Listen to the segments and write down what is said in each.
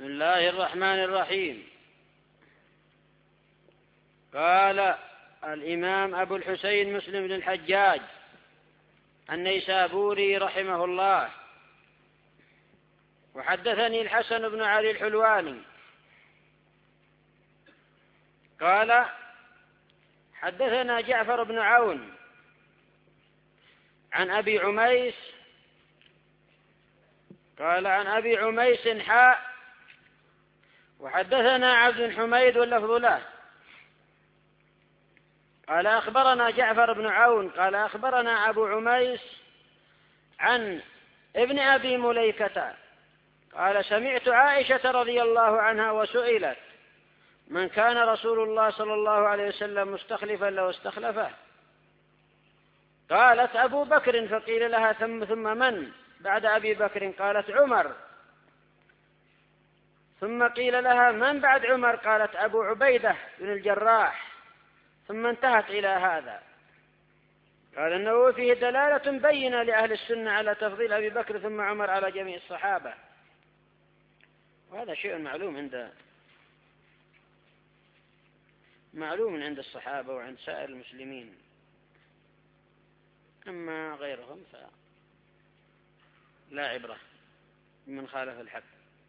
بسم الله الرحمن الرحيم. قال الإمام أبو الحسين مسلم بن الحجاج النيسابوري رحمه الله: وحدثني الحسن بن علي الحلواني قال حدثنا جعفر بن عون عن أبي عميس قال عن أبي عميس حاء وحدثنا عبد حميد واللفظ له قال أخبرنا جعفر بن عون قال أخبرنا أبو عميس عن ابن أبي مليكة قال سمعت عائشة رضي الله عنها وسئلت: من كان رسول الله صلى الله عليه وسلم مستخلفا لو استخلفه؟ قالت: أبو بكر. فقيل لها: ثم من بعد أبي بكر؟ قالت: عمر. ثم قيل لها: من بعد عمر؟ قالت: أبو عبيدة بن الجراح. ثم انتهت إلى هذا. قال النووي: فيه دلالة بينة لأهل السنة على تفضيل أبي بكر ثم عمر على جميع الصحابة، وهذا شيء معلوم عند الصحابة وعند سائر المسلمين، أما غيرهم فلا عبرة من خالف الحق.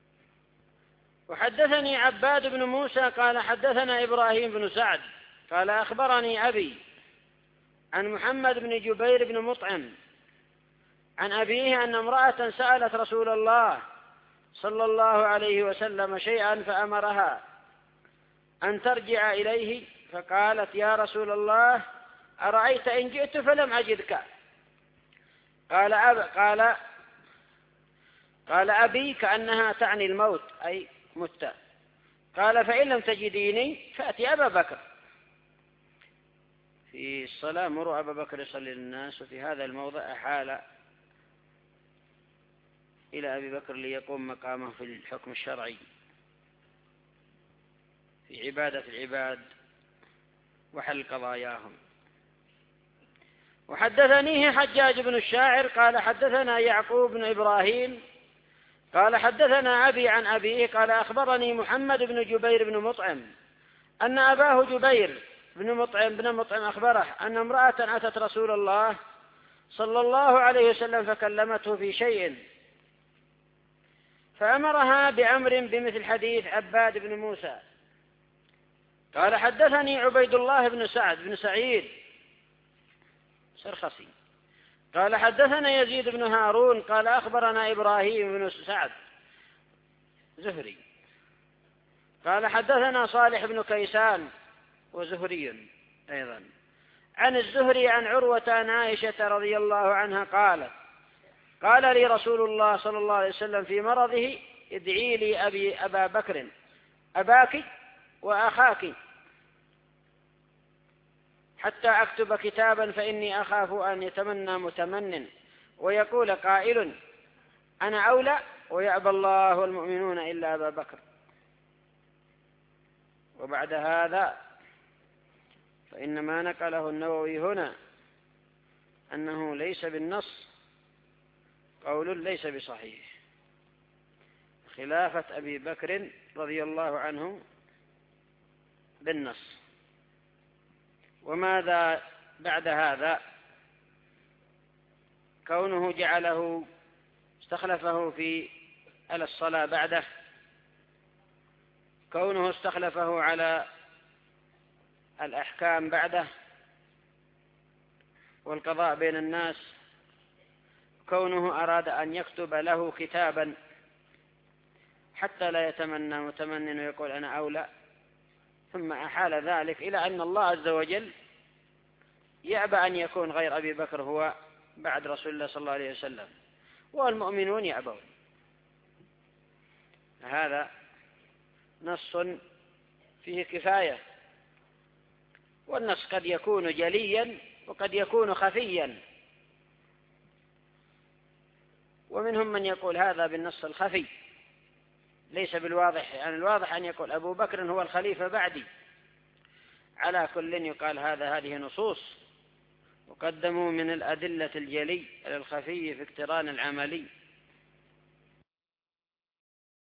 وحدثني عباد بن موسى قال حدثنا إبراهيم بن سعد قال أخبرني أبي عن محمد بن جبير بن مطعم عن أبيه أن امرأة سألت رسول الله صلى الله عليه وسلم شيئا فأمرها أن ترجع إليه، فقالت: يا رسول الله، أرأيت إن جئت فلم أجدك؟ قال أبي، كأنها تعني الموت أي مت. قال: فإن لم تجديني فأتي أبا بكر. في الصلاة: مروا أبا بكر يصلي للناس. وفي هذا الموضع أحال إلى أبي بكر ليقوم مقامه في الحكم الشرعي في عبادة العباد وحل قضاياهم. وحدثنيه حجاج بن الشاعر قال حدثنا يعقوب بن إبراهيم قال حدثنا أبي عن أبيه قال أخبرني محمد بن جبير بن مطعم أن أباه جبير بن مطعم أخبره أن امرأة أتت رسول الله صلى الله عليه وسلم فكلمته في شيء فأمرها بأمر بمثل حديث عباد بن موسى. قال حدثني عبيد الله بن سعد بن سعيد سرخسي قال حدثنا يزيد بن هارون قال أخبرنا إبراهيم بن سعد زهري قال حدثنا صالح بن كيسان وزهري أيضا عن الزهري عن عروة عن عائشة رضي الله عنها قال لي رسول الله صلى الله عليه وسلم في مرضه: ادعي لي أبا بكر، أباك وأخاك، حتى أكتب كتابا، فإني أخاف أن يتمنى متمن ويقول قائل: أنا أولى ويأبى الله والمؤمنون إلا أبا بكر. وبعد هذا فإنما نقله النووي هنا أنه ليس بالنص قول ليس بصحيح، خلافة أبي بكر رضي الله عنه بالنص. وماذا بعد هذا؟ كونه جعله استخلفه على الصلاة بعده، كونه استخلفه على الأحكام بعده والقضاء بين الناس، كونه أراد أن يكتب له كتابا حتى لا يتمنى متمن ويقول أنا أولى، ثم أحال ذلك إلى أن الله عز وجل يأبى أن يكون غير أبي بكر هو بعد رسول الله صلى الله عليه وسلم، والمؤمنون يأبون. هذا نص فيه كفاية، والنص قد يكون جليا وقد يكون خفيا، ومنهم من يقول هذا بالنص الخفي ليس بالواضح، يعني الواضح أن يقول أبو بكر هو الخليفة بعدي. على كل يقال هذه نصوص وقدموا من الأدلة الجلي إلى الخفي في اقتران العملي.